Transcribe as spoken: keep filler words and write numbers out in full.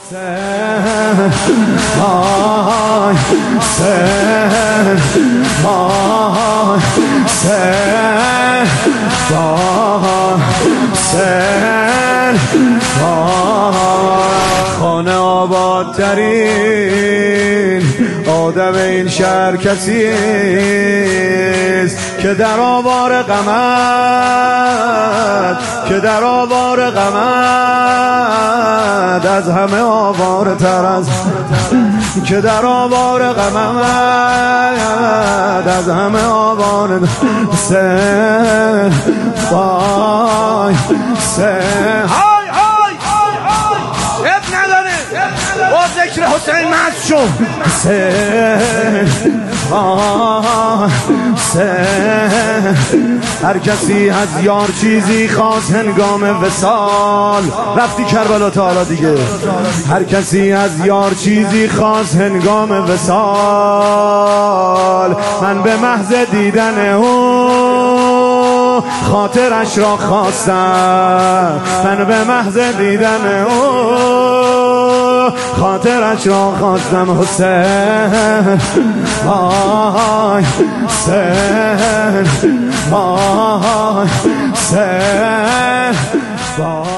حسین آی حسین آی حسین آی حسین خانه آبادترین آدم این شهر کسیست که در آوار غمت که در آوار غمت از همه آواره تر از که در آوار غمت از همه آواره حسین وای حسین های های اب نداره با ذکر حسین مست شو حسین آه حسین هر کسی از یار چیزی خواست هنگام وصال رفتی کربلا تا حالا دیگه هر کسی از یار چیزی خواست هنگام وصال من به محض دیدن او خاطرش را خواستم من به محض دیدن او خاطرش را خواستم حسین آی حسین آی حسین